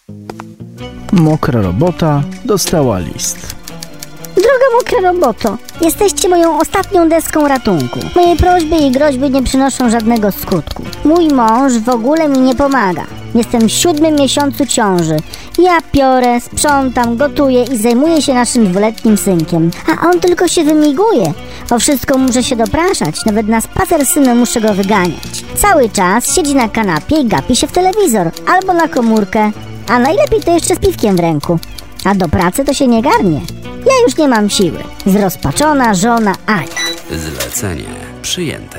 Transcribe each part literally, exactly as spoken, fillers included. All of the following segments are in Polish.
Mokra robota dostała list. Droga mokra roboto, jesteście moją ostatnią deską ratunku. Moje prośby i groźby nie przynoszą żadnego skutku. Mój mąż w ogóle mi nie pomaga. Jestem w siódmym miesiącu ciąży. Ja piorę, sprzątam, gotuję i zajmuję się naszym dwuletnim synkiem. A on tylko się wymiguje. O wszystko muszę się dopraszać, nawet na spacer z synem muszę go wyganiać. Cały czas siedzi na kanapie i gapi się w telewizor albo na komórkę. A najlepiej to jeszcze z piwkiem w ręku. A do pracy to się nie garnie. Ja już nie mam siły. Zrozpaczona żona Ania. Zlecenie przyjęte.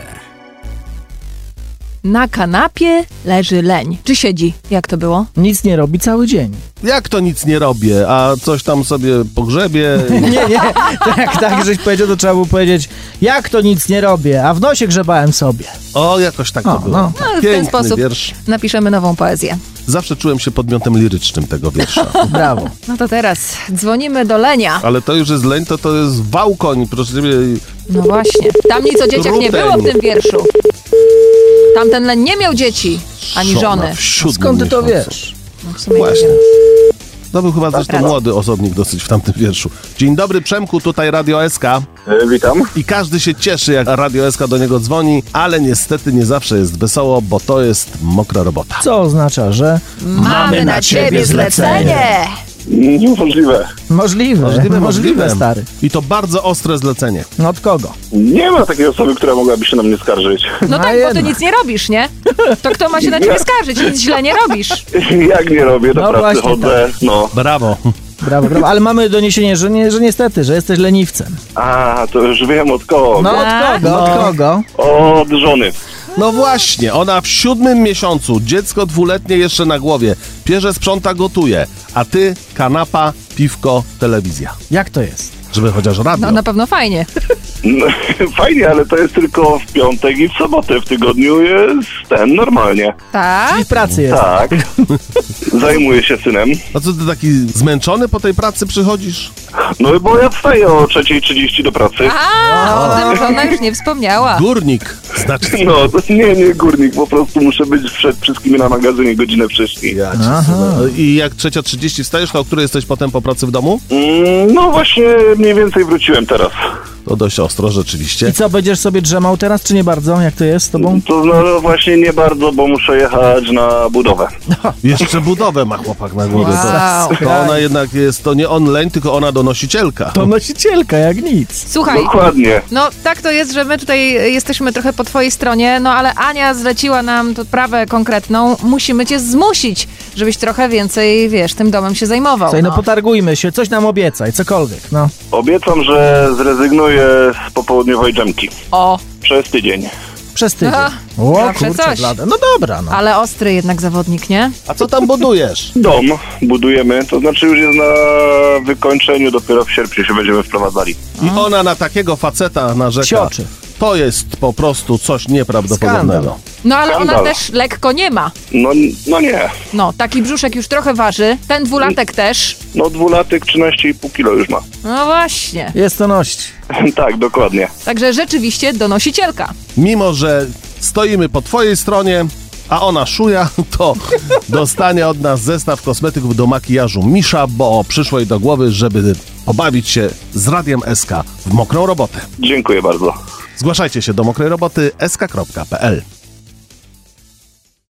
Na kanapie leży leń. Czy siedzi? Jak to było? Nic nie robi cały dzień. Jak to nic nie robię, a coś tam sobie pogrzebie? Nie, nie, tak, tak, żeś powiedział, to trzeba było powiedzieć, jak to nic nie robię, a w nosie grzebałem sobie. O, jakoś tak to O, było. no. No, w ten Piękny sposób wiersz. napiszemy nową poezję. Zawsze czułem się podmiotem lirycznym tego wiersza. Brawo. No to teraz dzwonimy do lenia. Ale to już jest leń, to to jest wałkoń, proszę ciebie. No właśnie. Tam nic o dzieciach nie Truteń. było w tym wierszu. Tamten leń nie miał dzieci, ani Żona żony. w siódmym Skąd ty to miesiącu. wiesz? No w sumie Właśnie. nie wiem. To był chyba zresztą Dobra. młody osobnik dosyć w tamtym wierszu. Dzień dobry, Przemku, tutaj Radio S K. E, witam. I każdy się cieszy, jak Radio S K do niego dzwoni, ale niestety nie zawsze jest wesoło, bo to jest mokra robota. Co oznacza, że Mamy na ciebie zlecenie! Niemożliwe. możliwe, możliwe, możliwe, stary. I to bardzo ostre zlecenie. No od kogo? Nie ma takiej osoby, która mogłaby się na mnie skarżyć. No No tak, bo ty jednak. nic nie robisz, nie? To kto ma się na ciebie skarżyć? Nic źle nie robisz. Jak nie robię, do No pracy właśnie chodzę. No. Brawo. Brawo, brawo. Ale mamy doniesienie, że, nie, że niestety, że jesteś leniwcem. A, to już wiem od kogo. No od Tak? kogo? No. Od kogo? Od żony. No właśnie, ona w siódmym miesiącu, dziecko dwuletnie jeszcze na głowie, pierze, sprząta, gotuje, a ty kanapa, piwko, telewizja. Jak to jest? Żeby chociaż radio. No na pewno fajnie. No, fajnie, ale to jest tylko w piątek i w sobotę. W tygodniu jest ten normalnie. Tak? I w pracy jest. Tak. Zajmuję się synem. A co, ty taki zmęczony po tej pracy przychodzisz? No bo ja wstaję o trzeciej trzydzieści do pracy. A, o tym żona już nie wspomniała. Górnik, znaczy... No, to nie, nie górnik, po prostu muszę być przed wszystkimi na magazynie godzinę wcześniej. Ja cię Aha. sobie- I jak trzecia trzydzieści wstajesz, to o której jesteś potem po pracy w domu? Mm, no właśnie, mniej więcej wróciłem teraz. To dość ostro, rzeczywiście. I co, będziesz sobie drzemał teraz, czy nie bardzo? Jak to jest z tobą? To no, właśnie nie bardzo, bo muszę jechać na budowę. Jeszcze budowę ma chłopak na głowie. Wow. To, to ona jednak jest, to nie on leń, tylko ona donosicielka. To nosicielka, jak nic. Słuchaj, Dokładnie. no tak to jest, że my tutaj jesteśmy trochę po twojej stronie, no ale Ania zleciła nam tu sprawę konkretną. Musimy cię zmusić, żebyś trochę więcej, wiesz, tym domem się zajmował. Słuchaj, no no. potargujmy się, coś nam obiecaj, cokolwiek, no. Obiecam, że zrezygnuję z popołudniowej dżemki. O, Przez tydzień. Przez tydzień. Aha, O, zawsze kurczę, coś. blade. No dobra, no. ale ostry jednak zawodnik, nie? A co tam budujesz? Dom budujemy, to znaczy już jest na wykończeniu, dopiero w sierpniu się będziemy wprowadzali. I ona na takiego faceta narzeka. Sioczy. To jest po prostu coś nieprawdopodobnego. Skandal. No ale ona Skandal. też lekko nie ma. No, no nie. No, taki brzuszek już trochę waży, ten dwulatek też. No dwulatek trzynaście i pół kilo już ma. No właśnie. Jest to ność. Tak, dokładnie. Także rzeczywiście donosicielka. Mimo, że stoimy po twojej stronie, a ona szuja, to dostanie od nas zestaw kosmetyków do makijażu Misza, bo przyszło jej do głowy, żeby pobawić się z Radiem S K w mokrą robotę. Dziękuję bardzo. Zgłaszajcie się do mokrej roboty s k kropka p l.